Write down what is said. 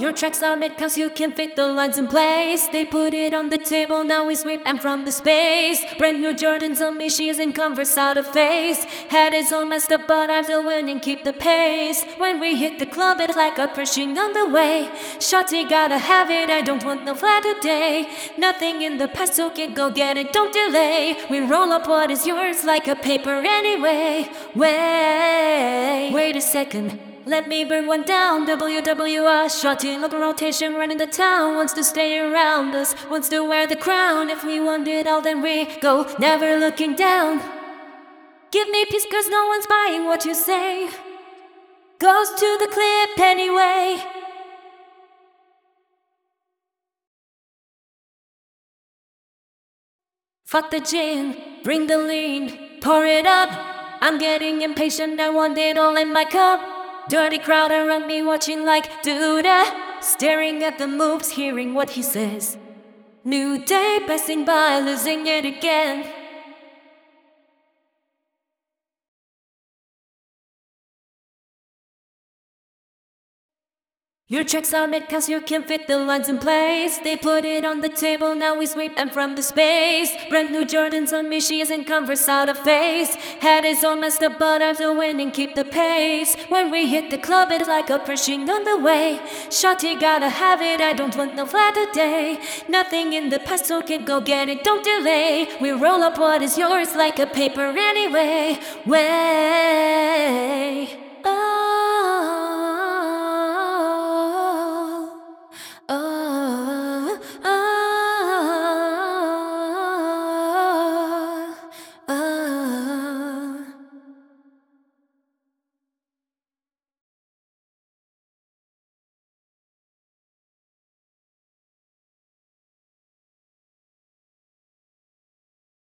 Your tracks are made cause you can fit the lines in place. They put it on the table, now we sweep them from the space. Brand new Jordans on me, she's in Converse out of face. Head is all messed up but I'm still winning, keep the pace. When we hit the club it's like a pushing on the way. Shawty gotta have it, I don't want no flat today. Nothing in the past, so go get it, don't delay. We roll up what is yours like a paper anyway. Wait a second, let me burn one down. WWR, shawty look rotation, running the town. Wants to stay around us, wants to wear the crown. If we want it all then we go, never looking down. Give me peace cause no one's buying what you say. Goes to the clip anyway. Fuck the gin, bring the lean, pour it up. I'm getting impatient, I want it all in my cup. Dirty crowd around me watching like doo-dah. Staring at the moves, hearing what he says. New day passing by, losing it again. Your tracks are made cause you can fit the lines in place. They put it on the table, now we sweep them from the space. Brand new Jordans on me, she is in Converse out of face. Head is all messed up but I'm still winning, keep the pace. When we hit the club it's like a pushing on the way. Shawty gotta have it, I don't want no flat today. Nothing in the past, so go get it, don't delay. We roll up what is yours like a paper anyway.